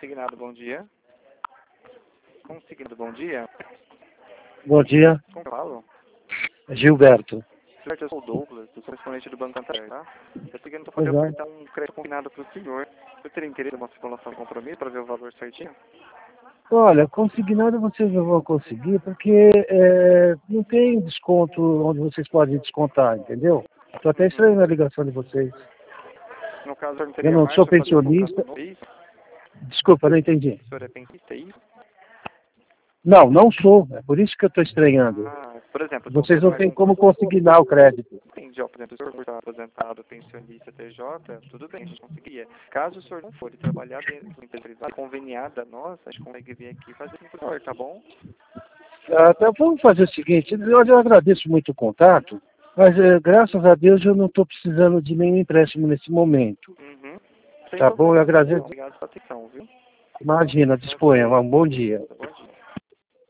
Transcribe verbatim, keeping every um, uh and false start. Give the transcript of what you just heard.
Consignado, bom dia. Consignado, bom dia. Bom dia, Como eu falo? Gilberto. Gilberto, eu sou o Douglas, eu sou correspondente do Banco Antares, tá? Eu tô querendo fazer Pois não. ofertar um crédito combinado pro senhor. Eu teria interesse em uma simulação de compromisso para ver o valor certinho? Olha, consignado vocês não vão conseguir porque é, não tem desconto onde vocês podem descontar, entendeu? Estou até estranhando a ligação de vocês. No caso, o senhor não Eu teria não margem sou para fazer um pensionista. contrato novo? É isso? Desculpa, não entendi. O senhor é pensista, é isso? Não, não sou. É por isso que eu estou estranhando. Ah, por exemplo, se não Vocês fosse não mais têm um... como consignar o crédito. Entendi, ó, por exemplo, se o senhor for aposentado, pensionista, T J, tudo bem, a gente conseguiria. Caso o senhor não for e trabalhar dentro de uma empresa privada, conveniada nossa, a gente consegue vir aqui e fazer isso por senhor, tá bom? Ah, então vamos fazer o seguinte, eu, eu agradeço muito o contato, mas eh, graças a Deus eu não estou precisando de nenhum empréstimo nesse momento. Uhum. Sem Tá bom? Eu problema, então. agradeço. Obrigado pela atenção, viu? Imagina, disponha. Um bom dia.